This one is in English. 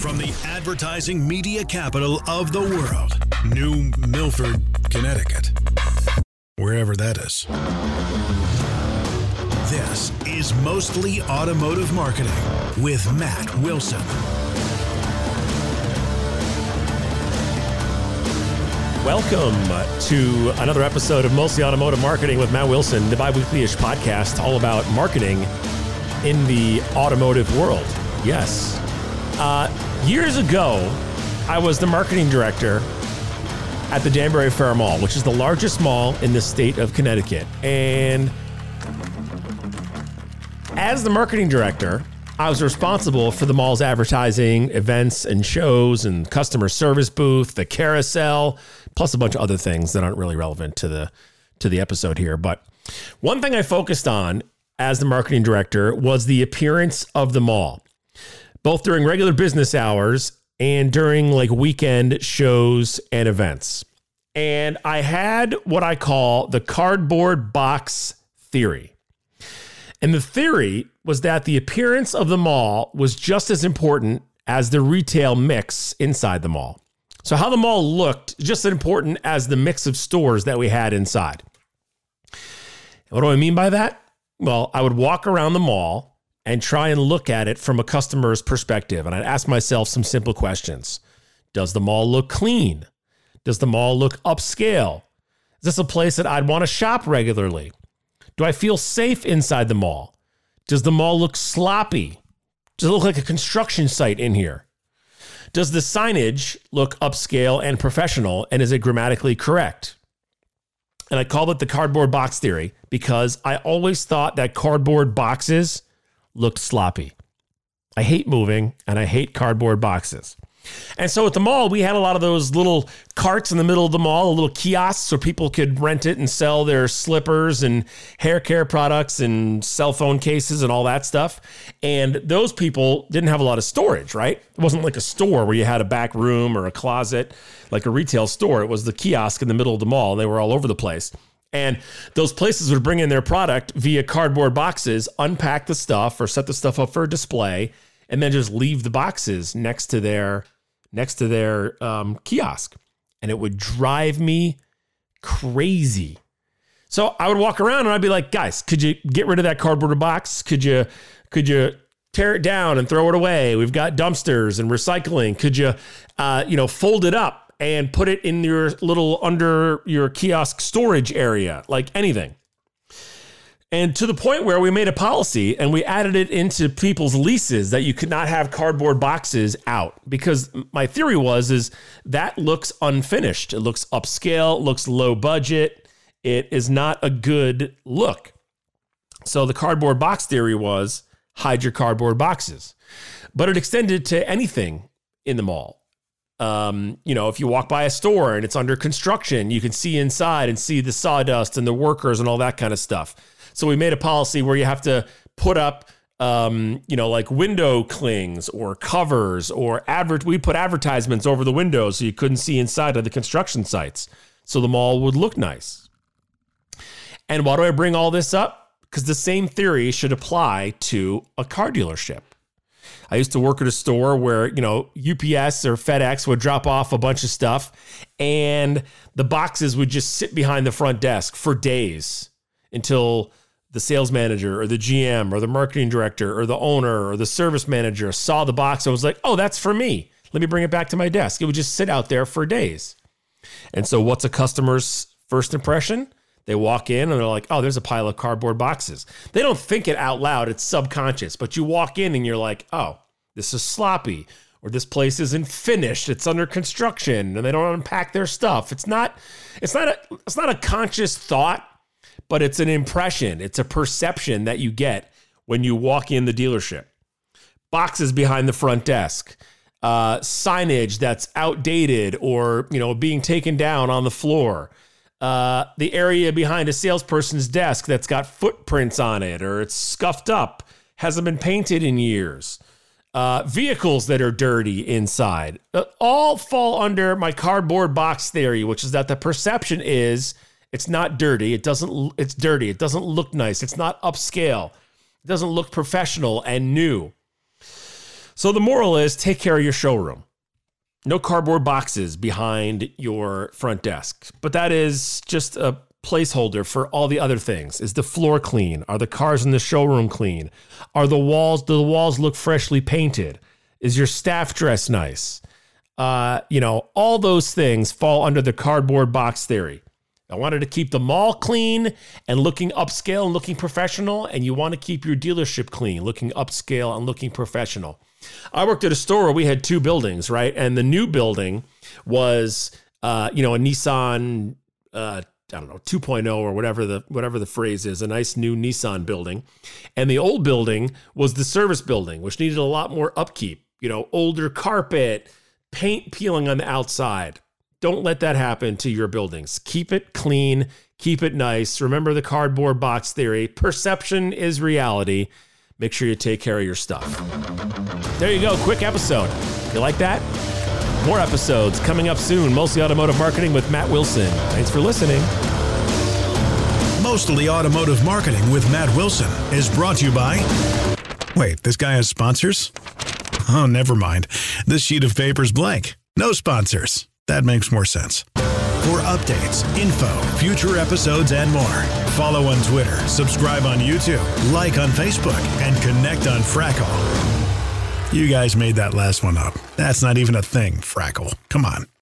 From the advertising media capital of the world, New Milford, Connecticut. Wherever that is. This is Mostly Automotive Marketing with Matt Wilson. Welcome to another episode of Mostly Automotive Marketing with Matt Wilson, the bi-weekly-ish podcast all about marketing in the automotive world. Yes. Years ago, I was the marketing director at the Danbury Fair Mall, which is the largest mall in the state of Connecticut. And as the marketing director, I was responsible for the mall's advertising, events and shows and customer service booth, the carousel, plus a bunch of other things that aren't really relevant to the episode here. But one thing I focused on as the marketing director was the appearance of the mall, both during regular business hours and during like weekend shows and events. And I had what I call the cardboard box theory. And the theory was that the appearance of the mall was just as important as the retail mix inside the mall. So how the mall looked, just as important as the mix of stores that we had inside. What do I mean by that? Well, I would walk around the mall and try and look at it from a customer's perspective. And I'd ask myself some simple questions. Does the mall look clean? Does the mall look upscale? Is this a place that I'd want to shop regularly? Do I feel safe inside the mall? Does the mall look sloppy? Does it look like a construction site in here? Does the signage look upscale and professional, and is it grammatically correct? And I call it the cardboard box theory because I always thought that cardboard boxes looked sloppy. I hate moving and I hate cardboard boxes. And so at the mall, we had a lot of those little carts in the middle of the mall, little kiosks where people could rent it and sell their slippers and hair care products and cell phone cases and all that stuff. And those people didn't have a lot of storage, right? It wasn't like a store where you had a back room or a closet, like a retail store. It was the kiosk in the middle of the mall. They were all over the place. And those places would bring in their product via cardboard boxes, unpack the stuff or set the stuff up for a display, and then just leave the boxes next to their kiosk. And it would drive me crazy. So I would walk around and I'd be like, guys, could you get rid of that cardboard box? Could you tear it down and throw it away? We've got dumpsters and recycling. Could you, fold it up and put it in your little under your kiosk storage area, like anything. And to the point where we made a policy and we added it into people's leases that you could not have cardboard boxes out, because my theory is that looks unfinished. It looks upscale, it looks low budget. It is not a good look. So the cardboard box theory was hide your cardboard boxes, but it extended to anything in the mall. If you walk by a store and it's under construction, you can see inside and see the sawdust and the workers and all that kind of stuff. So we made a policy where you have to put up, like window clings or covers or we put advertisements over the windows so you couldn't see inside of the construction sites. So the mall would look nice. And why do I bring all this up? Because the same theory should apply to a car dealership. I used to work at a store where, UPS or FedEx would drop off a bunch of stuff and the boxes would just sit behind the front desk for days until the sales manager or the GM or the marketing director or the owner or the service manager saw the box and was like, oh, that's for me. Let me bring it back to my desk. It would just sit out there for days. And so what's a customer's first impression? They walk in and they're like, oh, there's a pile of cardboard boxes. They don't think it out loud. It's subconscious. But you walk in and you're like, oh, this is sloppy. Or this place isn't finished. It's under construction and they don't unpack their stuff. It's not a conscious thought, but it's an impression. It's a perception that you get when you walk in the dealership. Boxes behind the front desk. Signage that's outdated or, being taken down on the floor. The area behind a salesperson's desk that's got footprints on it or it's scuffed up, hasn't been painted in years. Vehicles that are dirty inside, all fall under my cardboard box theory, which is that the perception is it's not dirty. It's dirty. It doesn't look nice. It's not upscale. It doesn't look professional and new. So the moral is take care of your showroom. No cardboard boxes behind your front desk, but that is just a placeholder for all the other things. Is the floor clean? Are the cars in the showroom clean? Are the walls, do the walls look freshly painted? Is your staff dressed nice? All those things fall under the cardboard box theory. I wanted to keep the mall clean and looking upscale and looking professional, and you want to keep your dealership clean, looking upscale and looking professional. I worked at a store where we had 2 buildings, right? And the new building was, a Nissan, 2.0 or whatever the phrase is, a nice new Nissan building. And the old building was the service building, which needed a lot more upkeep, older carpet, paint peeling on the outside. Don't let that happen to your buildings. Keep it clean, keep it nice. Remember the cardboard box theory. Perception is reality. Make sure you take care of your stuff. There you go. Quick episode. You like that? More episodes coming up soon. Mostly Automotive Marketing with Matt Wilson. Thanks for listening. Mostly Automotive Marketing with Matt Wilson is brought to you by... Wait, this guy has sponsors? Oh, never mind. This sheet of paper's blank. No sponsors. That makes more sense. For updates, info, future episodes, and more, follow on Twitter, subscribe on YouTube, like on Facebook, and connect on Frackle. You guys made that last one up. That's not even a thing, Frackle. Come on.